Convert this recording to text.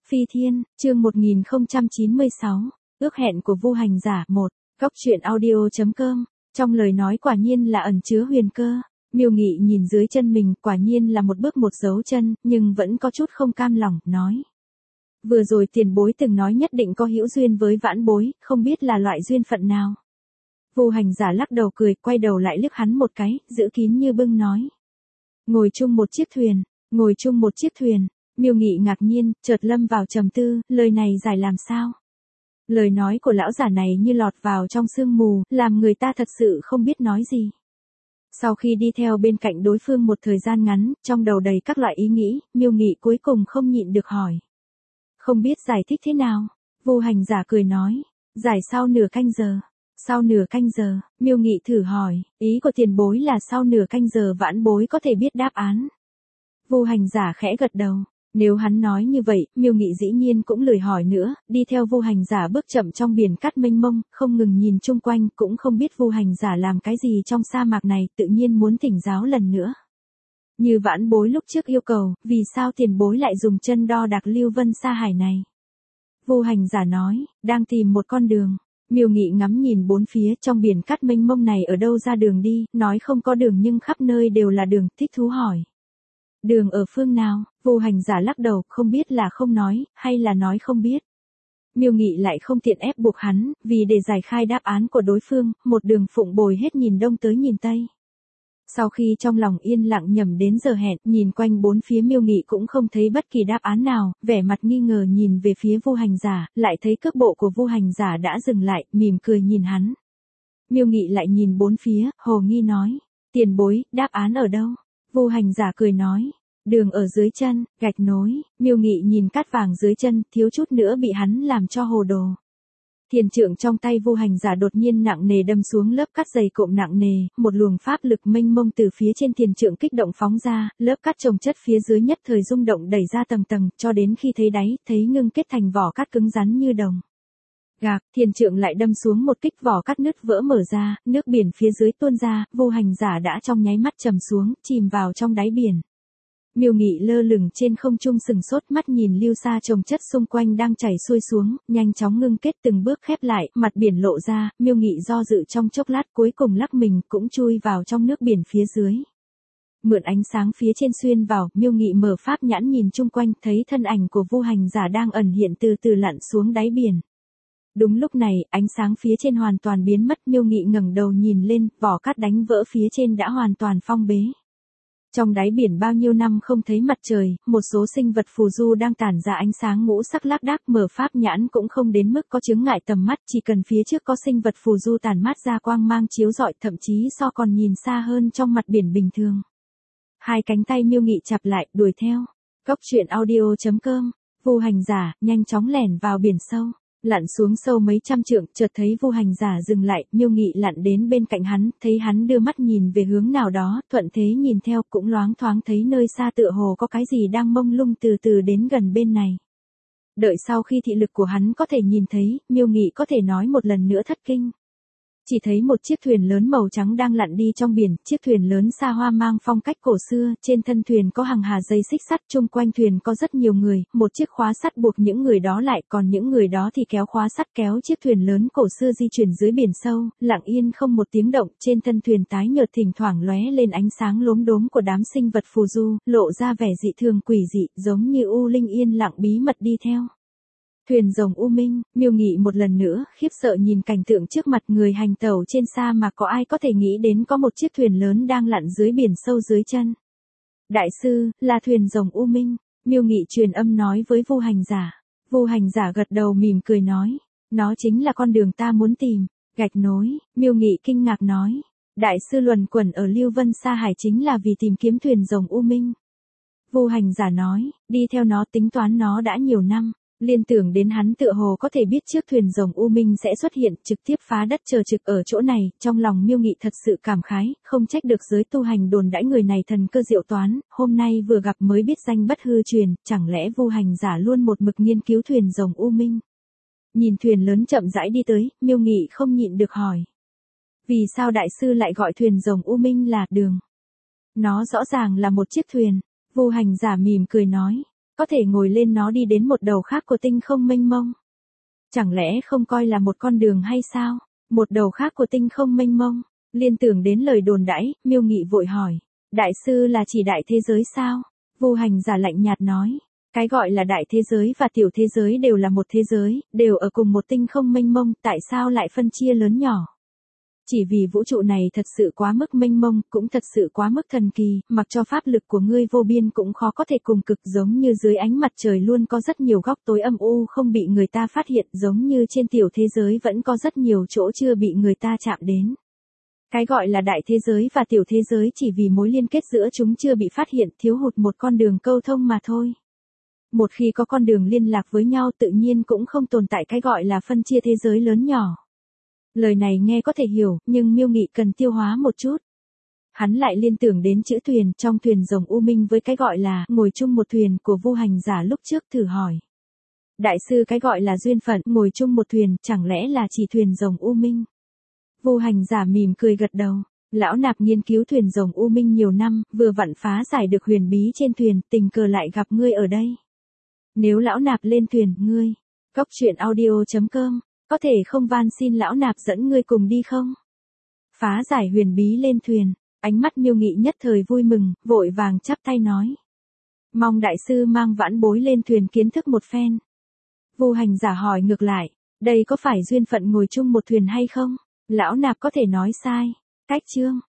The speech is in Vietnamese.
Phi Thiên, chương 1096, ước hẹn của Vu Hành Giả 1, góc truyện audio.com, trong lời nói quả nhiên là ẩn chứa huyền cơ. Miêu Nghị nhìn dưới chân mình, quả nhiên là một bước một dấu chân, nhưng vẫn có chút không cam lòng, nói. Vừa rồi tiền bối từng nói nhất định có hữu duyên với vãn bối, không biết là loại duyên phận nào. Vu Hành Giả lắc đầu cười, quay đầu lại liếc hắn một cái, giữ kín như bưng nói. Ngồi chung một chiếc thuyền, ngồi chung một chiếc thuyền. Miêu Nghị ngạc nhiên, chợt lâm vào trầm tư, lời này giải làm sao? Lời nói của lão giả này như lọt vào trong sương mù, làm người ta thật sự không biết nói gì. Sau khi đi theo bên cạnh đối phương một thời gian ngắn, trong đầu đầy các loại ý nghĩ, Miêu Nghị cuối cùng không nhịn được hỏi. Không biết giải thích thế nào? Vu Hành Giả cười nói, giải sau nửa canh giờ. Sau nửa canh giờ, Miêu Nghị thử hỏi, ý của tiền bối là sau nửa canh giờ vãn bối có thể biết đáp án. Vu Hành Giả khẽ gật đầu. Nếu hắn nói như vậy, Miêu Nghị dĩ nhiên cũng lười hỏi nữa, đi theo Vu Hành Giả bước chậm trong biển cát mênh mông, không ngừng nhìn chung quanh, cũng không biết Vu Hành Giả làm cái gì trong sa mạc này, tự nhiên muốn thỉnh giáo lần nữa. Như vãn bối lúc trước yêu cầu, vì sao tiền bối lại dùng chân đo đạc lưu vân sa hải này? Vu Hành Giả nói, đang tìm một con đường. Miêu Nghị ngắm nhìn bốn phía, trong biển cát mênh mông này ở đâu ra đường đi, nói không có đường nhưng khắp nơi đều là đường, thích thú hỏi. Đường ở phương nào? Vu Hành Giả lắc đầu, không biết là không nói, hay là nói không biết. Miêu Nghị lại không tiện ép buộc hắn, vì để giải khai đáp án của đối phương, một đường phụng bồi hết nhìn đông tới nhìn tây. Sau khi trong lòng yên lặng nhầm đến giờ hẹn, nhìn quanh bốn phía Miêu Nghị cũng không thấy bất kỳ đáp án nào, vẻ mặt nghi ngờ nhìn về phía Vu Hành Giả, lại thấy cước bộ của Vu Hành Giả đã dừng lại, mỉm cười nhìn hắn. Miêu Nghị lại nhìn bốn phía, hồ nghi nói, tiền bối, đáp án ở đâu? Vu Hành Giả cười nói, đường ở dưới chân, gạch nối. Miêu Nghị nhìn cát vàng dưới chân, thiếu chút nữa bị hắn làm cho hồ đồ. Thiền trượng trong tay Vu Hành Giả đột nhiên nặng nề đâm xuống lớp cát dày cộm nặng nề, một luồng pháp lực mênh mông từ phía trên thiền trượng kích động phóng ra, lớp cát chồng chất phía dưới nhất thời rung động đẩy ra tầng tầng, cho đến khi thấy đáy, thấy ngưng kết thành vỏ cát cứng rắn như đồng. Gạc, thiền trượng lại đâm xuống một kích, vỏ cát nứt vỡ mở ra, nước biển phía dưới tuôn ra, Vu Hành Giả đã trong nháy mắt trầm xuống, chìm vào trong đáy biển. Miêu Nghị lơ lửng trên không trung sừng sốt, mắt nhìn lưu sa chồng chất xung quanh đang chảy xuôi xuống, nhanh chóng ngưng kết từng bước khép lại, mặt biển lộ ra, Miêu Nghị do dự trong chốc lát cuối cùng lắc mình cũng chui vào trong nước biển phía dưới. Mượn ánh sáng phía trên xuyên vào, Miêu Nghị mở pháp nhãn nhìn chung quanh, thấy thân ảnh của Vu Hành Giả đang ẩn hiện từ từ lặn xuống đáy biển. Đúng lúc này, ánh sáng phía trên hoàn toàn biến mất, Miêu Nghị ngẩng đầu nhìn lên, vỏ cát đánh vỡ phía trên đã hoàn toàn phong bế. Trong đáy biển bao nhiêu năm không thấy mặt trời, một số sinh vật phù du đang tản ra ánh sáng ngũ sắc lác đác, mở pháp nhãn cũng không đến mức có chướng ngại tầm mắt, chỉ cần phía trước có sinh vật phù du tản mát ra quang mang chiếu rọi, thậm chí so còn nhìn xa hơn trong mặt biển bình thường. Hai cánh tay Miêu Nghị chặp lại, đuổi theo. Góc truyện audio.com, Vu Hành Giả nhanh chóng lẻn vào biển sâu. Lặn xuống sâu mấy trăm trượng, chợt thấy Vu Hành Giả dừng lại, Miêu Nghị lặn đến bên cạnh hắn, thấy hắn đưa mắt nhìn về hướng nào đó, thuận thế nhìn theo, cũng loáng thoáng thấy nơi xa tựa hồ có cái gì đang mông lung từ từ đến gần bên này. Đợi sau khi thị lực của hắn có thể nhìn thấy, Miêu Nghị có thể nói một lần nữa thất kinh. Chỉ thấy một chiếc thuyền lớn màu trắng đang lặn đi trong biển, chiếc thuyền lớn xa hoa mang phong cách cổ xưa, trên thân thuyền có hàng hà dây xích sắt, chung quanh thuyền có rất nhiều người, một chiếc khóa sắt buộc những người đó lại, còn những người đó thì kéo khóa sắt kéo chiếc thuyền lớn cổ xưa di chuyển dưới biển sâu, lặng yên không một tiếng động, trên thân thuyền tái nhợt thỉnh thoảng lóe lên ánh sáng lốm đốm của đám sinh vật phù du, lộ ra vẻ dị thường quỷ dị, giống như u linh yên lặng bí mật đi theo. Thuyền rồng U Minh. Miêu Nghị một lần nữa, khiếp sợ nhìn cảnh tượng trước mặt, người hành tẩu trên sa mà có ai có thể nghĩ đến có một chiếc thuyền lớn đang lặn dưới biển sâu dưới chân. Đại sư, là thuyền rồng U Minh. Miêu Nghị truyền âm nói với Vu Hành Giả. Vu Hành Giả gật đầu mỉm cười nói, nó chính là con đường ta muốn tìm. Gạch nối. Miêu Nghị kinh ngạc nói, đại sư luẩn quẩn ở Lưu Vân Sa Hải chính là vì tìm kiếm thuyền rồng U Minh. Vu Hành Giả nói, đi theo nó tính toán nó đã nhiều năm. Liên tưởng đến hắn tựa hồ có thể biết trước thuyền rồng U Minh sẽ xuất hiện, trực tiếp phá đất chờ trực ở chỗ này, trong lòng Miêu Nghị thật sự cảm khái, không trách được giới tu hành đồn đãi người này thần cơ diệu toán, hôm nay vừa gặp mới biết danh bất hư truyền, chẳng lẽ Vu Hành Giả luôn một mực nghiên cứu thuyền rồng U Minh. Nhìn thuyền lớn chậm rãi đi tới, Miêu Nghị không nhịn được hỏi. Vì sao đại sư lại gọi thuyền rồng U Minh là đường? Nó rõ ràng là một chiếc thuyền. Vu Hành Giả mỉm cười nói. có thể ngồi lên nó đi đến một đầu khác của tinh không mênh mông. Chẳng lẽ không coi là một con đường hay sao? Một đầu khác của tinh không mênh mông, liên tưởng đến lời đồn đãi, Miêu Nghị vội hỏi, đại sư là chỉ đại thế giới sao? Vu Hành Giả lạnh nhạt nói, cái gọi là đại thế giới và tiểu thế giới đều là một thế giới, đều ở cùng một tinh không mênh mông, tại sao lại phân chia lớn nhỏ? Chỉ vì vũ trụ này thật sự quá mức mênh mông, cũng thật sự quá mức thần kỳ, mặc cho pháp lực của ngươi vô biên cũng khó có thể cùng cực, giống như dưới ánh mặt trời luôn có rất nhiều góc tối âm u không bị người ta phát hiện, giống như trên tiểu thế giới vẫn có rất nhiều chỗ chưa bị người ta chạm đến. Cái gọi là đại thế giới và tiểu thế giới chỉ vì mối liên kết giữa chúng chưa bị phát hiện, thiếu hụt một con đường câu thông mà thôi. Một khi có con đường liên lạc với nhau tự nhiên cũng không tồn tại cái gọi là phân chia thế giới lớn nhỏ. Lời này nghe có thể hiểu, nhưng Miêu Nghị cần tiêu hóa một chút. Hắn lại liên tưởng đến chữ thuyền trong thuyền rồng U Minh với cái gọi là ngồi chung một thuyền của Vu Hành Giả lúc trước thử hỏi. Đại sư cái gọi là duyên phận ngồi chung một thuyền chẳng lẽ là chỉ thuyền rồng U Minh? Vu Hành Giả mỉm cười gật đầu. Lão nạp nghiên cứu thuyền rồng U Minh nhiều năm, vừa vặn phá giải được huyền bí trên thuyền, tình cờ lại gặp ngươi ở đây. Nếu lão nạp lên thuyền, ngươi, goctruyện.audio.com, có thể không van xin lão nạp dẫn ngươi cùng đi không? Phá giải huyền bí lên thuyền, ánh mắt Miêu Nghị nhất thời vui mừng, vội vàng chắp tay nói. Mong đại sư mang vãn bối lên thuyền kiến thức một phen. Vu Hành Giả hỏi ngược lại, đây có phải duyên phận ngồi chung một thuyền hay không? Lão nạp có thể nói sai. Cách chương.